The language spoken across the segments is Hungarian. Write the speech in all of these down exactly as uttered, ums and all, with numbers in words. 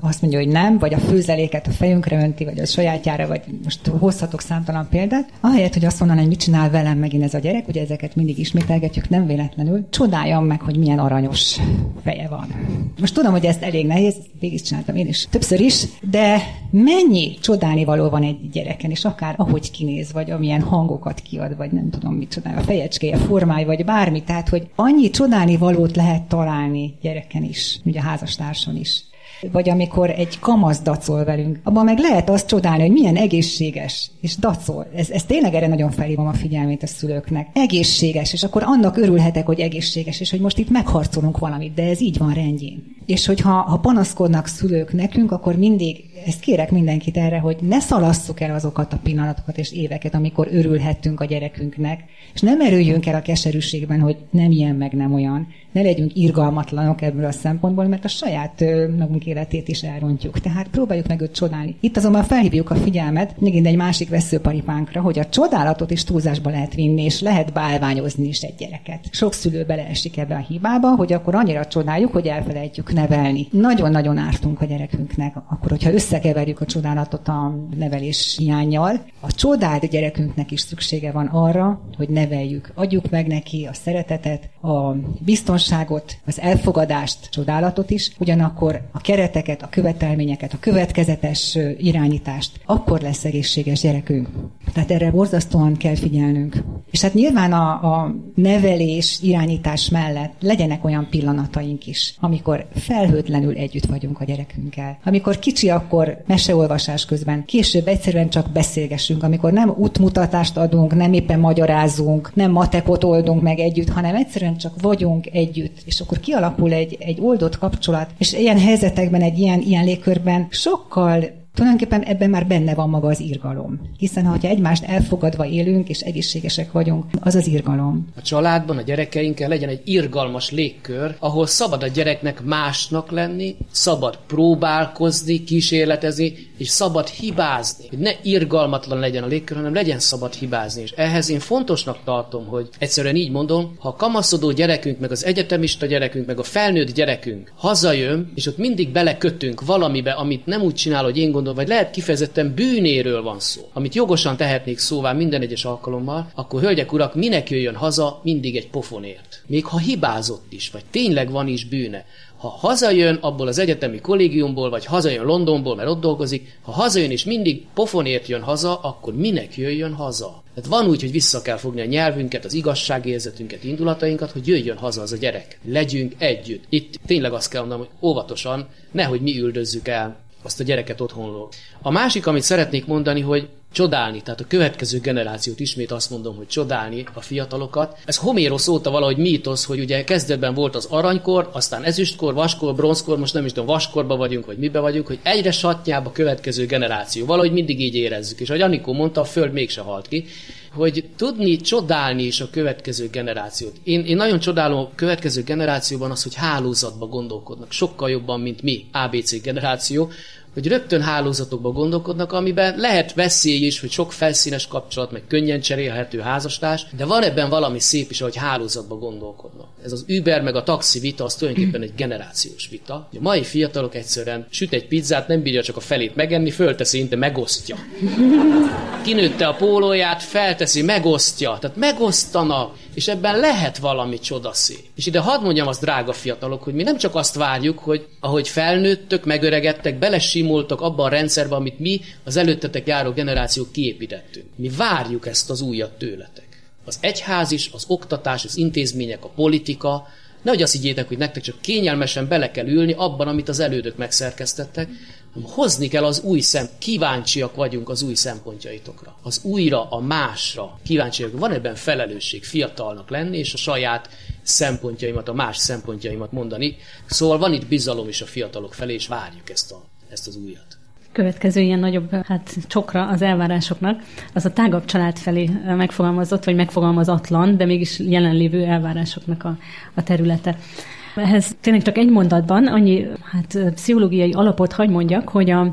azt mondja, hogy nem, vagy a főzeléket a fejünkre önti, vagy a sajátjára, vagy most hozhatok számtalan példát. Ahelyett, hogy azt mondaná, hogy mit csinál velem megint ez a gyerek, ugye ezeket mindig ismételgetjük, nem véletlenül, csodáljam meg, hogy milyen aranyos feje van. Most tudom, hogy ez elég nehéz, végig csináltam én is többször is, de mennyi csodálnivaló van egy gyereken, és akár ahogy kinéz, vagy amilyen hangokat kiad, vagy nem tudom mit csodál, a fejecskéje, formája, vagy bármi, tehát, hogy annyi csodálnivalót lehet találni gyereken is, ugye a házastárson is. Vagy amikor egy kamasz dacol velünk, abban meg lehet azt csodálni, hogy milyen egészséges, és dacol. Ez, ez tényleg erre nagyon felhívom a figyelmét a szülőknek. Egészséges, és akkor annak örülhetek, hogy egészséges, és hogy most itt megharcolunk valamit, de ez így van rendjén. És hogyha ha panaszkodnak szülők nekünk, akkor mindig, ezt kérek mindenkit erre, hogy ne szalasszuk el azokat a pillanatokat és éveket, amikor örülhettünk a gyerekünknek, és nem erüljünk el a keserűségben, hogy nem ilyen, meg nem olyan. Ne legyünk irgalmatlanok ebből a szempontból, mert a saját magunk életét is elrontjuk. Tehát próbáljuk meg őt csodálni. Itt azonban felhívjuk a figyelmet megint egy másik veszőparipánkra, hogy a csodálatot is túlzásba lehet vinni, és lehet bálványozni is egy gyereket. Sok szülő beleesik ebbe a hibába, hogy akkor annyira csodáljuk, hogy elfelejtjük nevelni. Nagyon-nagyon ártunk a gyerekünknek, akkor, hogyha összekeverjük a csodálatot a nevelés hiánnyal. A csodált gyerekünknek is szüksége van arra, hogy neveljük. Adjuk meg neki a szeretetet, a biztonságot, az elfogadást, csodálatot is, ugyanakkor a kereteket, a követelményeket, a következetes irányítást, akkor lesz egészséges gyerekünk. Tehát erre borzasztóan kell figyelnünk. És hát nyilván a, a nevelés, irányítás mellett legyenek olyan pillanataink is, amikor felhőtlenül együtt vagyunk a gyerekünkkel. Amikor kicsi, akkor meseolvasás közben, később egyszerűen csak beszélgessünk, amikor nem útmutatást adunk, nem éppen magyarázunk, nem matekot oldunk meg együtt, hanem egyszerűen csak vagyunk együtt, és akkor kialakul egy, egy oldott kapcsolat, és ilyen helyzetekben, egy ilyen, ilyen légkörben sokkal tulajdonképpen ebben már benne van maga az irgalom. Hiszen ha egymást elfogadva élünk, és egészségesek vagyunk, az az irgalom. A családban, a gyerekeinkkel legyen egy irgalmas légkör, ahol szabad a gyereknek másnak lenni, szabad próbálkozni, kísérletezni, és szabad hibázni. Hogy ne irgalmatlan legyen a légkör, hanem legyen szabad hibázni. És ehhez én fontosnak tartom, hogy egyszerűen így mondom, ha a kamaszodó gyerekünk, meg az egyetemista gyerekünk, meg a felnőtt gyerekünk hazajön, és ott mindig belekötünk valamibe, amit nem úgy csinál, hogy én gondolom, vagy lehet kifejezetten bűnéről van szó, amit jogosan tehetnék szóvá minden egyes alkalommal, akkor hölgyek, urak, minek jöjjön haza mindig egy pofonért? Még ha hibázott is, vagy tényleg van is bűne. Ha hazajön abból az egyetemi kollégiumból, vagy hazajön Londonból, mert ott dolgozik, ha hazajön és mindig pofonért jön haza, akkor minek jöjjön haza? Tehát van úgy, hogy vissza kell fogni a nyelvünket, az igazságérzetünket, indulatainkat, hogy jöjjön haza az a gyerek. Legyünk együtt. Itt tényleg azt kell mondanom, hogy óvatosan, nehogy mi üldözzük el azt a gyereket otthonról. A másik, amit szeretnék mondani, hogy csodálni, tehát a következő generációt, ismét azt mondom, hogy csodálni a fiatalokat. Ez Homérosz óta valahogy mítosz, hogy ugye kezdetben volt az aranykor, aztán ezüstkor, vaskor, bronzkor, most nem is tudom, vaskorba vagyunk, vagy mibe vagyunk, hogy egyre satnyább a következő generáció. Valahogy mindig így érezzük. És ahogy Anikó mondta, a föld mégse halt ki, hogy tudni csodálni is a következő generációt. Én, én nagyon csodálom a következő generációban az, hogy hálózatba gondolkodnak. Sokkal jobban, mint mi, á bé cé generáció, hogy rögtön hálózatokba gondolkodnak, amiben lehet veszély is, hogy sok felszínes kapcsolat, meg könnyen cserélhető házastárs, de van ebben valami szép is, hogy hálózatba gondolkodnak. Ez az Uber meg a taxi vita, az tulajdonképpen egy generációs vita. A mai fiatalok egyszerűen süt egy pizzát, nem bírja csak a felét megenni, fölteszi, inte megosztja. Kinőtte a pólóját, felteszi, megosztja. Tehát megosztanak, és ebben lehet valami csodaszép. És ide hadd mondjam azt, drága fiatalok, hogy mi nem csak azt várjuk, hogy ahogy felnőttök, megöregedtek, belesimultak abba a rendszerbe, amit mi, az előttetek járó generációk kiépítettünk. Mi várjuk ezt az újat tőletek. Az egyház is, az oktatás, az intézmények, a politika, nehogy azt higgyétek, hogy nektek csak kényelmesen bele kell ülni abban, amit az elődök megszerkesztettek, hanem hozni kell az új szem, kíváncsiak vagyunk az új szempontjaitokra. Az újra, a másra kíváncsiak. Van ebben felelősség fiatalnak lenni, és a saját szempontjaimat, a más szempontjaimat mondani. Szóval van itt bizalom is a fiatalok felé, és várjuk ezt, a, ezt az újat. Következő ilyen nagyobb hát, csokra az elvárásoknak, az a tágabb család felé megfogalmazott, vagy megfogalmazatlan, de mégis jelenlévő elvárásoknak a, a területe. Ehhez tényleg csak egy mondatban annyi hát, pszichológiai alapot hagy mondjak, hogy a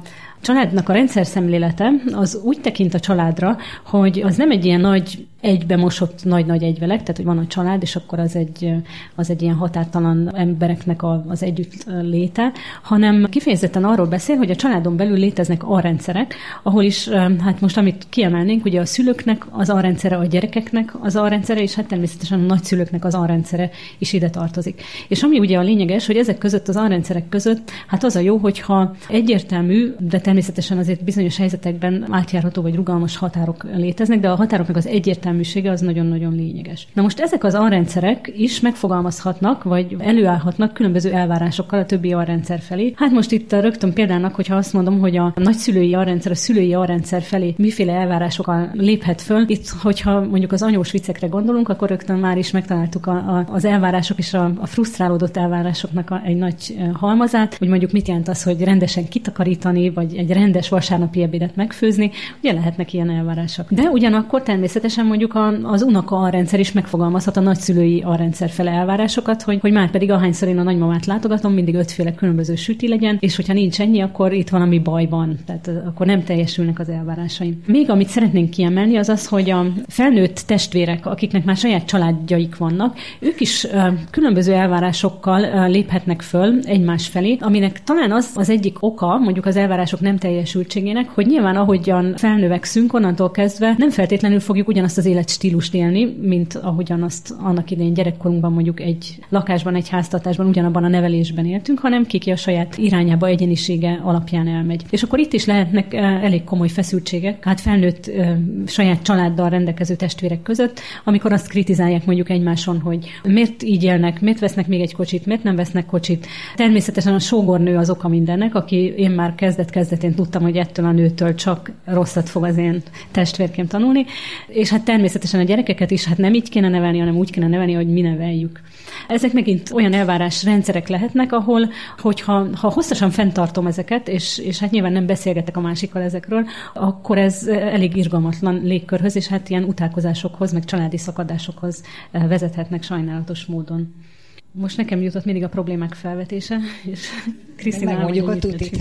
családnak a rendszerszemlélete az úgy tekint a családra, hogy az nem egy ilyen nagy egybe mosott nagy-nagy egyvelek, tehát hogy van a család, és akkor az egy, az egy ilyen határtalan embereknek a, az együtt léte, hanem kifejezetten arról beszél, hogy a családon belül léteznek alrendszerek, ahol is, hát most amit kiemelnénk, ugye a szülőknek az alrendszere, a gyerekeknek az alrendszere, és hát természetesen a nagyszülőknek az alrendszere is ide tartozik. És ami ugye a lényeges, hogy ezek között, az alrendszerek között, hát az a jó, hogyha egyértelmű, de természetesen azért bizonyos helyzetekben átjárható vagy rugalmas határok léteznek, de a határoknak az egyértelműsége az nagyon-nagyon lényeges. Na most ezek az alrendszerek is megfogalmazhatnak, vagy előállhatnak különböző elvárásokkal a többi alrendszer felé. Hát most itt rögtön példának, hogyha azt mondom, hogy a nagyszülői alrendszer, a szülői alrendszer felé miféle elvárásokkal léphet föl. Itt, hogyha mondjuk az anyós viccekre gondolunk, akkor rögtön már is megtaláltuk a, a, az elvárások és a, a frusztrálódott elvárásoknak a, egy nagy halmazát, hogy mondjuk mit jelent az, hogy rendesen kitakarítani, vagy egy rendes vasárnapi ebédet megfőzni, ugye lehetnek ilyen elvárások. De ugyanakkor természetesen mondjuk a, az unoka alrendszer is megfogalmazhat a nagyszülői alrendszer fele elvárásokat, hogy, hogy már pedig ahányszor én a nagymamát látogatom, mindig ötféle különböző süti legyen, és hogyha nincs ennyi, akkor itt valami baj van, tehát akkor nem teljesülnek az elvárásaim. Még amit szeretnénk kiemelni, az az, hogy a felnőtt testvérek, akiknek már saját családjaik vannak, ők is uh, különböző elvárásokkal uh, léphetnek föl egymás felé, aminek talán az az egyik oka, mondjuk az elvárások nem teljesültségének, hogy nyilván ahogyan felnövekszünk, onnantól kezdve nem feltétlenül fogjuk ugyanazt az életstílust élni, mint ahogyan azt annak idején gyerekkorunkban mondjuk egy lakásban, egy háztartásban, ugyanabban a nevelésben éltünk, hanem ki a saját irányába, egyénisége alapján elmegy. És akkor itt is lehetnek elég komoly feszültségek, hát felnőtt saját családdal rendelkező testvérek között, amikor azt kritizálják mondjuk egymáson, hogy miért így élnek, miért vesznek még egy kocsit, miért nem vesznek kocsit. Természetesen a sógornő az oka mindennek, aki én már kezdet-kezdetén tudtam, hogy ettől a nőtől csak rosszat fog az én testvérként tanulni, és hát természetesen a gyerekeket is hát nem így kéne nevelni, hanem úgy kéne nevelni, hogy mi neveljük. Ezek megint olyan elvárás rendszerek lehetnek, ahol, hogyha ha hosszasan fenntartom ezeket, és, és hát nyilván nem beszélgetek a másikkal ezekről, akkor ez elég irgalmatlan légkörhöz, és hát ilyen utálkozásokhoz, meg családi szakadásokhoz vezethetnek sajnálatos módon. Most nekem jutott mindig a problémák felvetése, és Krisztina megmondjuk a tutit.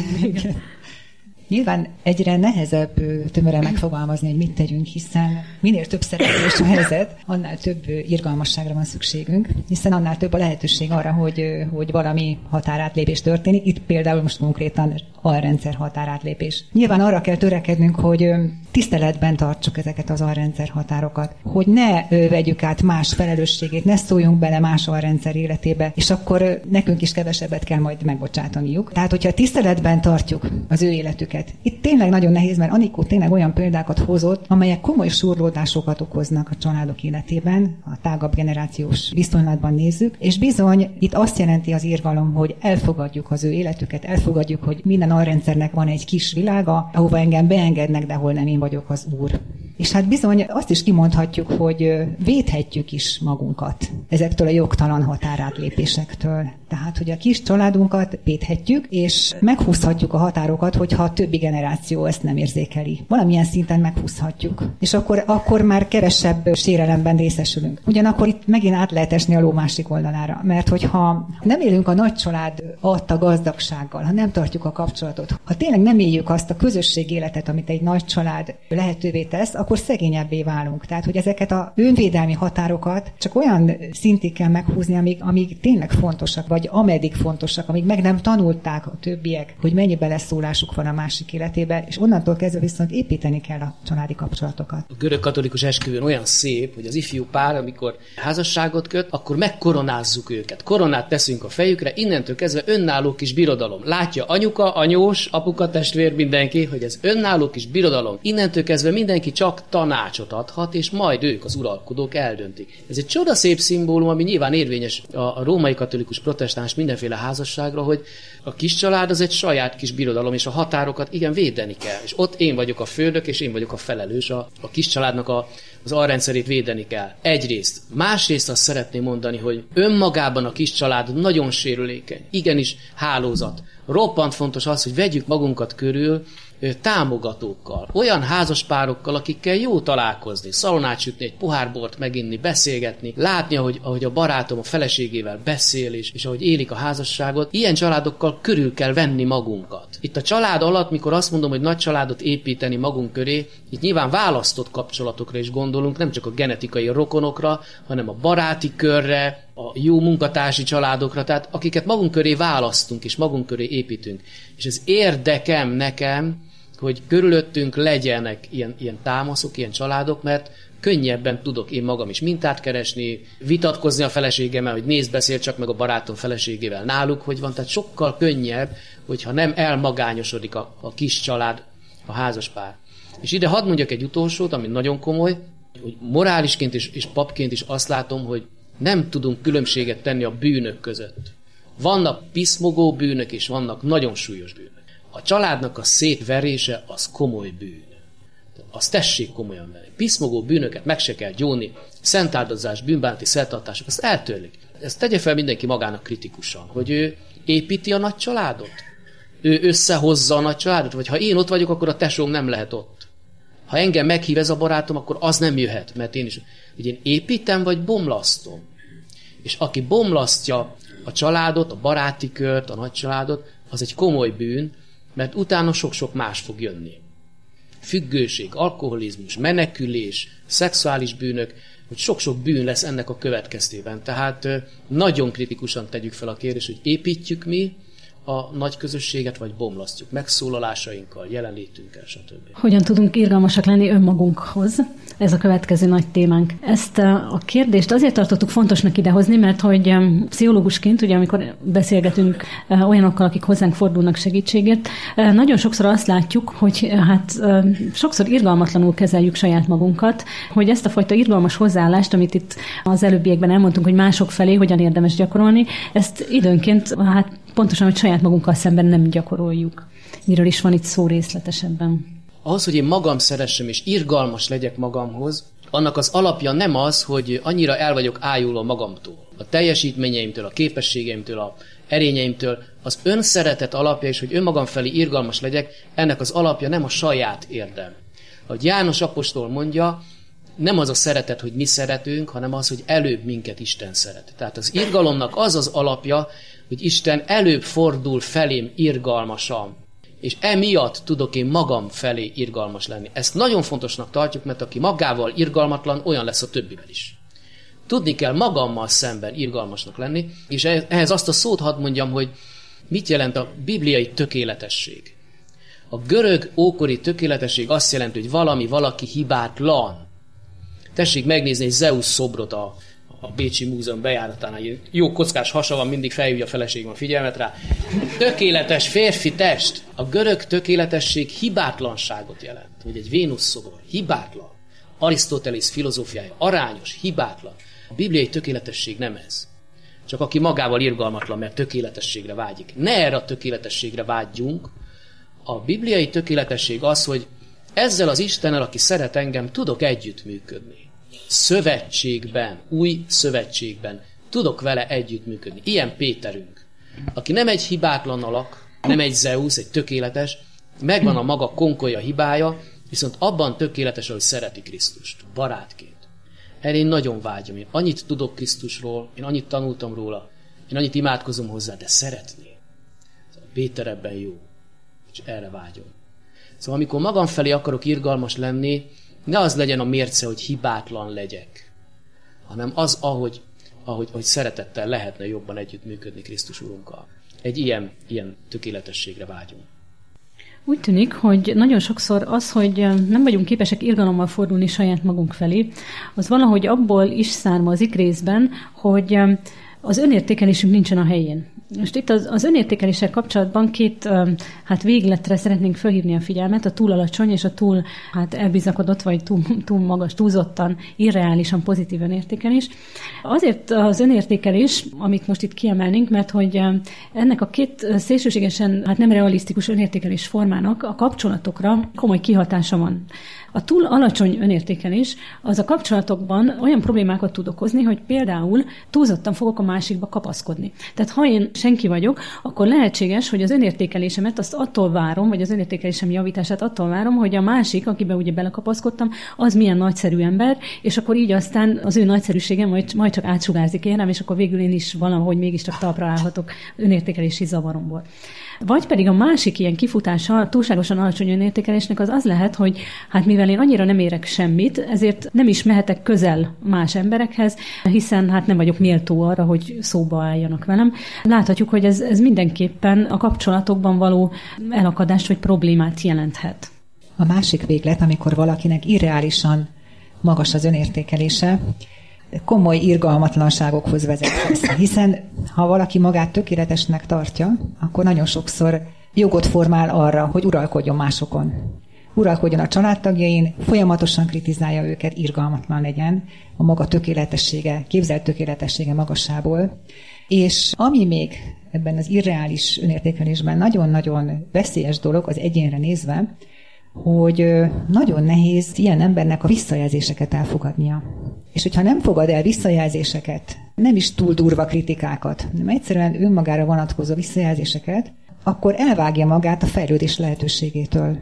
Nyilván egyre nehezebb tömören megfogalmazni, hogy mit tegyünk, hiszen minél több szereplős a helyzet, annál több irgalmasságra van szükségünk, hiszen annál több a lehetőség arra, hogy, hogy valami határátlépés történik. Itt például most konkrétan alrendszer határátlépés. Nyilván arra kell törekednünk, hogy tiszteletben tartsuk ezeket az alrendszer határokat, hogy ne vegyük át más felelősségét, ne szóljunk bele más alrendszer életébe, és akkor nekünk is kevesebbet kell majd megbocsátaniuk. Tehát, hogyha tiszteletben tartjuk az ő életüket. Itt tényleg nagyon nehéz, mert Anikó tényleg olyan példákat hozott, amelyek komoly surlódásokat okoznak a családok életében, a tágabb generációs viszonylatban nézzük, és bizony itt azt jelenti az irgalom, hogy elfogadjuk az ő életüket, elfogadjuk, hogy minden alrendszernek van egy kis világa, ahova engem beengednek, de ahol nem én vagyok az úr. És hát bizony azt is kimondhatjuk, hogy védhetjük is magunkat ezektől a jogtalan határátlépésektől. Tehát, hogy a kis családunkat védhetjük, és meghúzhatjuk a határokat, hogyha a többi generáció ezt nem érzékeli. Valamilyen szinten meghúzhatjuk. És akkor, akkor már kevesebb sérelemben részesülünk. Ugyanakkor itt megint át lehet esni a ló másik oldalára. Mert hogyha nem élünk a nagy család adta gazdagsággal, ha nem tartjuk a kapcsolatot, ha tényleg nem éljük azt a közösség életet, amit egy nagy család lehetővé tesz, akkor szegényebbé válunk. Tehát, hogy ezeket a önvédelmi határokat csak olyan szintig kell meghúzni, amíg, amíg tényleg fontosak, vagy ameddig fontosak, amíg meg nem tanulták a többiek, hogy mennyi beleszólásuk van a másik életébe, és onnantól kezdve viszont építeni kell a családi kapcsolatokat. A görög katolikus esküvőn olyan szép, hogy az ifjú pár, amikor házasságot köt, akkor megkoronázzuk őket. Koronát teszünk a fejükre, innentől kezdve önálló kis birodalom. Látja anyuka, anyós, apuka, testvér, mindenki, hogy ez önálló kis birodalom. Innentől kezdve mindenki csak tanácsot adhat, és majd ők, az uralkodók eldöntik. Ez egy csodaszép szimbólum, ami nyilván érvényes a, a római katolikus protestáns mindenféle házasságra, hogy a kis család az egy saját kis birodalom, és a határokat igen védeni kell. És ott én vagyok a főnök, és én vagyok a felelős, a, a kis családnak a, az alrendszerét védeni kell. Egyrészt. Másrészt azt szeretném mondani, hogy önmagában a kis család nagyon sérülékeny. Igenis hálózat. Roppant fontos az, hogy vegyük magunkat körül támogatókkal, olyan házaspárokkal, akikkel jó találkozni, szalonát sütni, egy pohár bort meginni, beszélgetni, látni, ahogy, ahogy a barátom a feleségével beszél, és, és ahogy élik a házasságot. Ilyen családokkal körül kell venni magunkat. Itt a család alatt, mikor azt mondom, hogy nagy családot építeni magunk köré, itt nyilván választott kapcsolatokra is gondolunk, nem csak a genetikai rokonokra, hanem a baráti körre, a jó munkatársi családokra, tehát akiket magunk köré választunk, és magunk köré építünk. És ez érdekem nekem, hogy körülöttünk legyenek ilyen, ilyen támaszok, ilyen családok, mert könnyebben tudok én magam is mintát keresni, vitatkozni a feleségemmel, hogy nézd, beszél csak meg a barátom feleségével náluk, hogy van. Tehát sokkal könnyebb, hogyha nem elmagányosodik a, a kis család, a házaspár. És ide hadd mondjak egy utolsót, ami nagyon komoly, hogy morálisként és, és papként is azt látom, hogy nem tudunk különbséget tenni a bűnök között. Vannak piszmogó bűnök, és vannak nagyon súlyos bűnök. A családnak a szétverése az komoly bűn. Azt tessék komolyan venni. Piszmogó bűnöket meg se kell gyónni, szentáldozás, bűnbánti szertartások, azt eltörlik. Ezt tegye fel mindenki magának kritikusan, hogy ő építi a nagy családot. Ő összehozza a nagy családot, vagy ha én ott vagyok, akkor a tesóm nem lehet ott. Ha engem meghív ez a barátom, akkor az nem jöhet, mert én is, hogy én építem, vagy bomlasztom. És aki bomlasztja a családot, a baráti kört, a nagy családot, az egy komoly bűn, mert utána sok-sok más fog jönni. Függőség, alkoholizmus, menekülés, szexuális bűnök, hogy sok-sok bűn lesz ennek a következtében. Tehát nagyon kritikusan tegyük fel a kérdést, hogy építjük mi a nagy közösséget, vagy bomlasztjuk megszólalásainkkal, jelenlétünkkel, stb. Hogyan tudunk irgalmasak lenni önmagunkhoz? Ez a következő nagy témánk. Ezt a kérdést azért tartottuk fontosnak idehozni, mert hogy pszichológusként, ugye amikor beszélgetünk olyanokkal, akik hozzánk fordulnak segítségért, nagyon sokszor azt látjuk, hogy hát sokszor irgalmatlanul kezeljük saját magunkat, hogy ezt a fajta irgalmas hozzáállást, amit itt az előbbiekben elmondtunk, hogy mások felé hogyan érdemes gyakorolni, ezt időnként hát pontosan, hogy saját magunkkal szemben nem gyakoroljuk. Miről is van itt szó részletesebben? Ahhoz, hogy én magam szeressem és irgalmas legyek magamhoz, annak az alapja nem az, hogy annyira el vagyok ájulva magamtól. A teljesítményeimtől, a képességeimtől, a erényeimtől. Az önszeretet alapja is, hogy önmagam felé irgalmas legyek, ennek az alapja nem a saját érdem. Ahogy János apostol mondja, nem az a szeretet, hogy mi szeretünk, hanem az, hogy előbb minket Isten szeret. Tehát az irgalomnak az az alapja, hogy Isten előbb fordul felém irgalmasan. És emiatt tudok én magam felé irgalmas lenni. Ezt nagyon fontosnak tartjuk, mert aki magával irgalmatlan, olyan lesz a többivel is. Tudni kell magammal szemben irgalmasnak lenni, és ehhez azt a szót hadd mondjam, hogy mit jelent a bibliai tökéletesség. A görög ókori tökéletesség azt jelenti, hogy valami, valaki hibátlan. Tessék megnézni egy Zeus szobrot a, a Bécsi Múzeum bejáratánál. Jó kockás hasa van, mindig felhívja a feleségem a figyelmet rá. Tökéletes férfi test. A görög tökéletesség hibátlanságot jelent. Vagy egy Vénusz szobor. Hibátlan. Arisztotelész filozófiája. Arányos, hibátlan. A bibliai tökéletesség nem ez. Csak aki magával irgalmatlan, mert tökéletességre vágyik. Ne erre a tökéletességre vágyjunk. A bibliai tökéletesség az, hogy ezzel az Istennel, aki szeret engem, tudok együttműködni. Szövetségben, új szövetségben tudok vele együttműködni. Ilyen Péterünk, aki nem egy hibátlan alak, nem egy Zeus, egy tökéletes, megvan a maga konkolya hibája, viszont abban tökéletes, hogy szereti Krisztust, barátként. Erre én nagyon vágyom. Én annyit tudok Krisztusról, én annyit tanultam róla, én annyit imádkozom hozzá, de szeretné. Péter ebben jó, és erre vágyom. Szóval amikor magam felé akarok irgalmas lenni, ne az legyen a mérce, hogy hibátlan legyek, hanem az, ahogy, ahogy, ahogy szeretettel lehetne jobban együttműködni Krisztus Urunkkal. Egy ilyen, ilyen tökéletességre vágyunk. Úgy tűnik, hogy nagyon sokszor az, hogy nem vagyunk képesek irgalommal fordulni saját magunk felé, az valahogy abból is származik részben, hogy az önértékelésünk nincsen a helyén. Most itt az, az önértékeléssel kapcsolatban két hát végletre szeretnénk felhívni a figyelmet, a túl alacsony és a túl hát elbizakodott, vagy túl, túl magas, túlzottan, irreálisan pozitív önértékelés. Azért az önértékelés, amit most itt kiemelnénk, mert hogy ennek a két szélsőségesen hát nem realisztikus önértékelés formának a kapcsolatokra komoly kihatása van. A túl alacsony önértékelés az a kapcsolatokban olyan problémákat tud okozni, hogy például túlzottan fogok a másikba kapaszkodni. Tehát ha én senki vagyok, akkor lehetséges, hogy az önértékelésemet azt attól várom, vagy az önértékelésem javítását attól várom, hogy a másik, akiben ugye belekapaszkodtam, az milyen nagyszerű ember, és akkor így aztán az ő nagyszerűségem majd, majd csak átsugárzik érem, és akkor végül én is valahogy mégiscsak talpra állhatok önértékelési zavaromból. Vagy pedig a másik ilyen kifutása a túlságosan alacsony önértékelésnek az az lehet, hogy hát mivel én annyira nem érek semmit, ezért nem is mehetek közel más emberekhez, hiszen hát nem vagyok méltó arra, hogy szóba álljanak velem. Láthatjuk, hogy ez, ez mindenképpen a kapcsolatokban való elakadást vagy problémát jelenthet. A másik véglet, amikor valakinek irreálisan magas az önértékelése, komoly irgalmatlanságokhoz vezethet. Hiszen ha valaki magát tökéletesnek tartja, akkor nagyon sokszor jogot formál arra, hogy uralkodjon másokon. Uralkodjon a családtagjain, folyamatosan kritizálja őket, irgalmatlan legyen a maga tökéletessége, képzelt tökéletessége magasából. És ami még ebben az irreális önértékelésben nagyon-nagyon veszélyes dolog az egyénre nézve, hogy nagyon nehéz ilyen embernek a visszajelzéseket elfogadnia. És hogyha nem fogad el visszajelzéseket, nem is túl durva kritikákat, hanem egyszerűen önmagára vonatkozó visszajelzéseket, akkor elvágja magát a fejlődés lehetőségétől.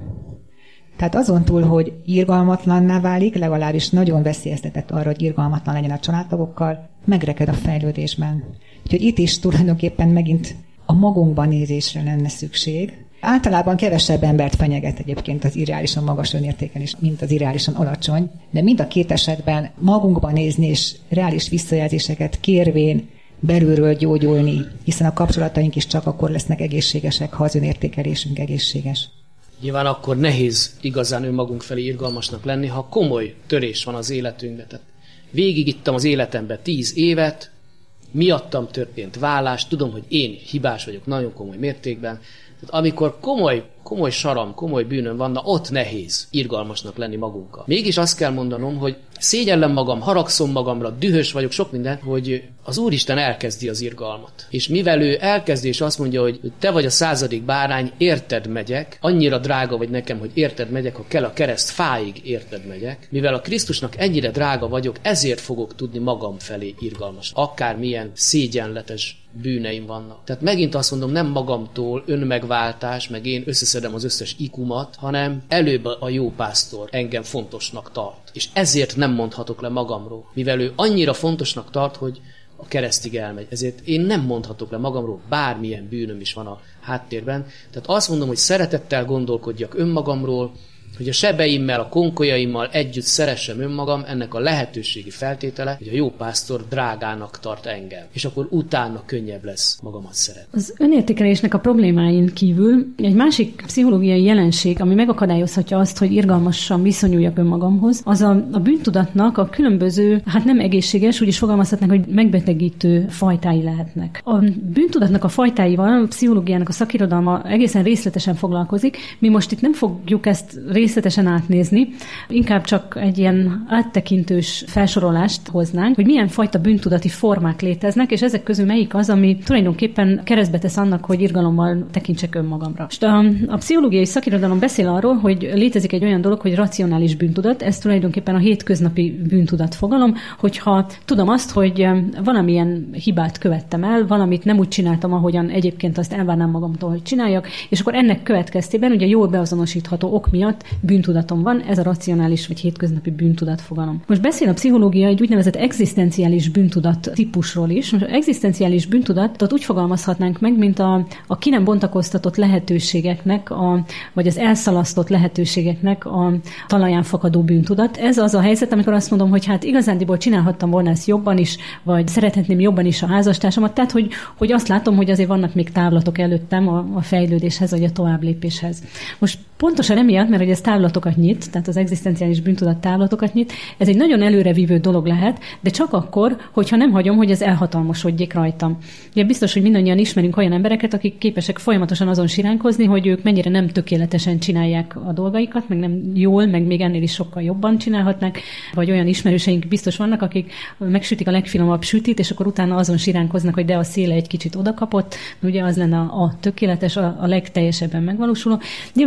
Tehát azon túl, hogy irgalmatlanná válik, legalábbis nagyon veszélyeztetett arra, hogy irgalmatlan legyen a családtagokkal, megreked a fejlődésben. Úgyhogy itt is tulajdonképpen megint a magunkban nézésre lenne szükség. Általában kevesebb embert fenyeget egyébként az irreálisan magas önértékelés, mint az irreálisan alacsony, de mind a két esetben magunkban nézni és reális visszajelzéseket kérvén belülről gyógyulni, hiszen a kapcsolataink is csak akkor lesznek egészségesek, ha az önértékelésünk egészséges. Nyilván akkor nehéz igazán önmagunk felé irgalmasnak lenni, ha komoly törés van az életünkben. Tehát végigittem az életemben tíz évet, miattam történt válás, tudom, hogy én hibás vagyok nagyon komoly mértékben. Tehát amikor komoly, komoly saram, komoly bűnöm van, na ott nehéz irgalmasnak lenni magunkkal. Mégis azt kell mondanom, hogy szégyellem magam, haragszom magamra, dühös vagyok, sok minden, hogy az Úristen elkezdi az irgalmat. És mivel ő elkezdi, és azt mondja, hogy te vagy a századik bárány, érted megyek, annyira drága vagy nekem, hogy érted megyek, ha kell a kereszt fáig érted megyek. Mivel a Krisztusnak ennyire drága vagyok, ezért fogok tudni magam felé irgalmas. Akármilyen szégyenletes bűneim vannak. Tehát megint azt mondom, nem magamtól önmegváltás, meg én összeszedem az összes ikumat, hanem előbb a jó pásztor engem fontosnak tart. És ezért nem mondhatok le magamról. Mivel ő annyira fontosnak tart, hogy a keresztig elmegy. Ezért én nem mondhatok le magamról, bármilyen bűnöm is van a háttérben. Tehát azt mondom, hogy szeretettel gondolkodjak önmagamról, hogy a sebeimmel, a konkolyaimmal együtt szeressem önmagam, ennek a lehetőségi feltétele, hogy a jó pásztor drágának tart engem. És akkor utána könnyebb lesz magamat szeretni. Az önértékelésnek a problémáin kívül egy másik pszichológiai jelenség, ami megakadályozhatja azt, hogy irgalmasan viszonyuljak önmagamhoz, az a, a bűntudatnak a különböző, hát nem egészséges, úgy is fogalmazhatnánk, hogy megbetegítő fajtái lehetnek. A bűntudatnak a fajtáival a pszichológiának a szakirodalma egészen részletesen foglalkozik. Mi most itt nem fogjuk ezt részletesen átnézni, inkább csak egy ilyen áttekintős felsorolást hoznánk, hogy milyen fajta bűntudati formák léteznek, és ezek közül melyik az, ami tulajdonképpen keresztbe tesz annak, hogy irgalommal tekintsek önmagamra. És a, a pszichológiai szakirodalom beszél arról, hogy létezik egy olyan dolog, hogy racionális bűntudat, ez tulajdonképpen a hétköznapi bűntudat fogalom, hogyha tudom azt, hogy valamilyen hibát követtem el, valamit nem úgy csináltam, ahogyan egyébként azt elvárnám magamtól, hogy csináljak, és akkor ennek következtében ugye jól beazonosítható ok miatt bűntudatom van, ez a racionális vagy hétköznapi bűntudat fogalom. Most beszél a pszichológia egy úgynevezett egzisztenciális bűntudat típusról is. Most az egzisztenciális bűntudatot úgy fogalmazhatnánk meg, mint a, a ki nem bontakoztatott lehetőségeknek, a, vagy az elszalasztott lehetőségeknek a talaján fakadó bűntudat. Ez az a helyzet, amikor azt mondom, hogy hát igazándiból csinálhattam volna ezt jobban is, vagy szerethetném jobban is a házastársamat, tehát hogy, hogy azt látom, hogy azért vannak még távlatok előttem a, a fejlődéshez, vagy a továbblépéshez. Most pontosan emiatt, mert hogy ez távlatokat nyit, tehát az egzisztenciális bűntudat távlatokat nyit, ez egy nagyon előrevívő dolog lehet, de csak akkor, hogyha nem hagyom, hogy ez elhatalmasodjék rajtam. Ugye biztos, hogy mindannyian ismerünk olyan embereket, akik képesek folyamatosan azon siránkozni, hogy ők mennyire nem tökéletesen csinálják a dolgaikat, meg nem jól, meg még ennél is sokkal jobban csinálhatnak, vagy olyan ismerőseink biztos vannak, akik megsütik a legfinomabb sütit, és akkor utána azon siránkoznak, hogy de a széle egy kicsit odakapott, ugye az lenne a tökéletes, a, a legteljesebben megvalósuló. Nyilván ezek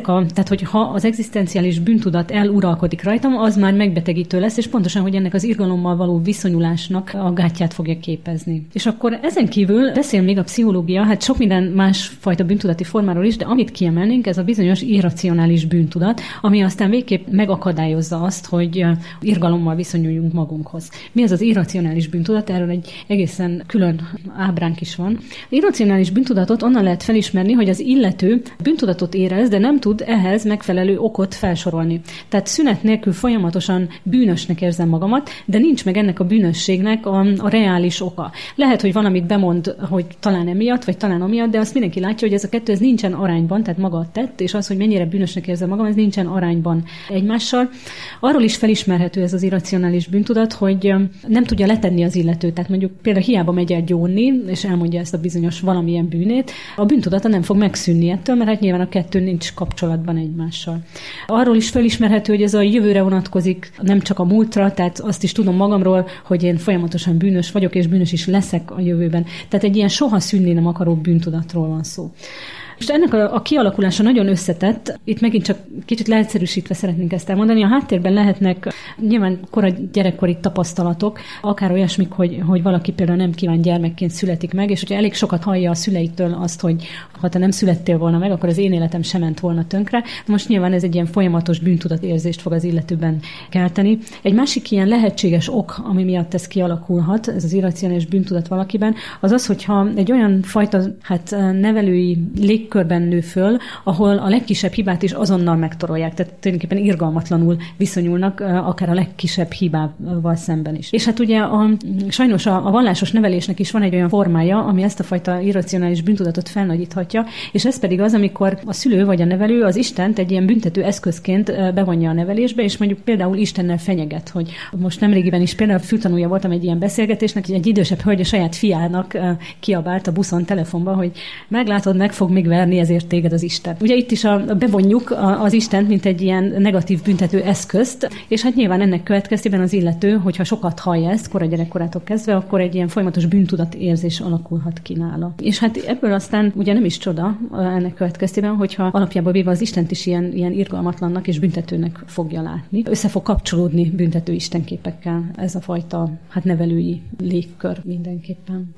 ennek a, tehát hogy ha az egzisztenciális bűntudat eluralkodik rajtam, az már megbetegítő lesz, és pontosan, hogy ennek az irgalommal való viszonyulásnak a gátját fogja képezni. És akkor ezen kívül beszél még a pszichológia, hát sok minden másfajta bűntudati formáról is, de amit kiemelnénk, ez a bizonyos irracionális bűntudat, ami aztán végképp megakadályozza azt, hogy irgalommal viszonyuljunk magunkhoz. Mi ez az irracionális bűntudat? Erről egy egészen külön ábránk is van. Az irracionális bűntudatot onnan lehet felismerni, hogy az illető bűntudatot érez, de nem tud ehhez megfelelő okot felsorolni. Tehát szünet nélkül folyamatosan bűnösnek érzem magamat, de nincs meg ennek a bűnösségnek a, a reális oka. Lehet, hogy valamit bemond, hogy talán emiatt, vagy talán amiatt, de azt mindenki látja, hogy ez a kettő ez nincsen arányban, tehát maga a tett, és az, hogy mennyire bűnösnek érzem magam, ez nincsen arányban egymással. Arról is felismerhető ez az irracionális bűntudat, hogy nem tudja letenni az illetőt. Tehát mondjuk például hiába megy el gyónni, és elmondja ezt a bizonyos valamilyen bűnét, a bűntudata nem fog megszűnni ettől, mert hát nyilván a kettő nincs kapcsolatban egymással. Arról is felismerhető, hogy ez a jövőre vonatkozik, nem csak a múltra, tehát azt is tudom magamról, hogy én folyamatosan bűnös vagyok, és bűnös is leszek a jövőben. Tehát egy ilyen soha szűnni nem akaró bűntudatról van szó. És ennek a, a kialakulása nagyon összetett, itt megint csak kicsit leegyszerűsítve szeretnénk ezt elmondani. A háttérben lehetnek nyilván kora gyerekkori tapasztalatok, akár olyasmik, hogy, hogy valaki például nem kíván gyermekként születik meg, és hogyha elég sokat hallja a szüleitől azt, hogy ha te nem születtél volna meg, akkor az én életem sem ment volna tönkre. Most nyilván ez egy ilyen folyamatos bűntudatérzést fog az illetőben kelteni. Egy másik ilyen lehetséges ok, ami miatt ez kialakulhat, ez az irracionális bűntudat valakiben, az az, hogyha egy olyan fajta hát nevelői légkörben nő föl, ahol a legkisebb hibát is azonnal megtorolják, tehát tulajdonképpen irgalmatlanul viszonyulnak, akár a legkisebb hibával szemben is. És hát ugye a, sajnos a, a vallásos nevelésnek is van egy olyan formája, ami ezt a fajta irracionális bűntudatot felnagyíthatja, és ez pedig az, amikor a szülő vagy a nevelő az Istent egy ilyen büntető eszközként bevonja a nevelésbe, és mondjuk például Istennel fenyeget, hogy most nemrégiben is például fültanúja voltam egy ilyen beszélgetésnek, hogy egy idősebb hölgy a saját fiának kiabált a buszon telefonban, hogy meglátod, meg fog még verni ezért téged az Isten. Ugye itt is a, bevonjuk az Istent, mint egy ilyen negatív büntető eszközt, és hát nyilván ennek következtében az illető, hogyha sokat hallja ezt, kora gyerekkorától kezdve, akkor egy ilyen folyamatos bűntudatérzés alakulhat ki nála. És hát ebből aztán ugye nem is csoda ennek következtében, hogyha alapjában véve az Istent is ilyen, ilyen irgalmatlannak és büntetőnek fogja látni. Össze fog kapcsolódni büntető istenképekkel ez a fajta hát nevelői légkör mindenképpen.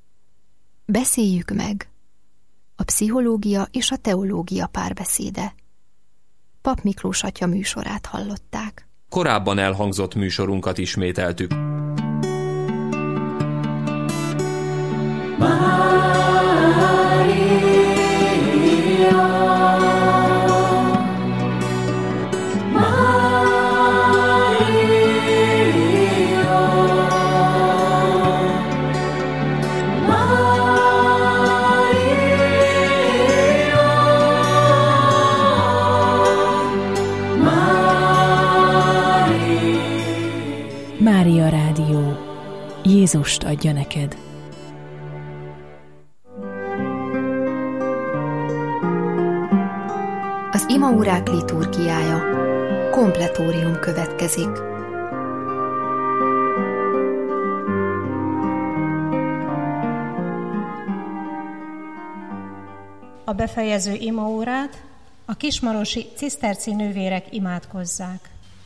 Beszéljük meg. A pszichológia és a teológia párbeszéde. Pap Miklós atya műsorát hallották. Korábban elhangzott műsorunkat ismételtük. Mária Rádió. Jézust adja neked. Az imaórák liturgiája. Kompletórium következik. A befejező imaórát a kismarosi ciszterci nővérek imádkozzák.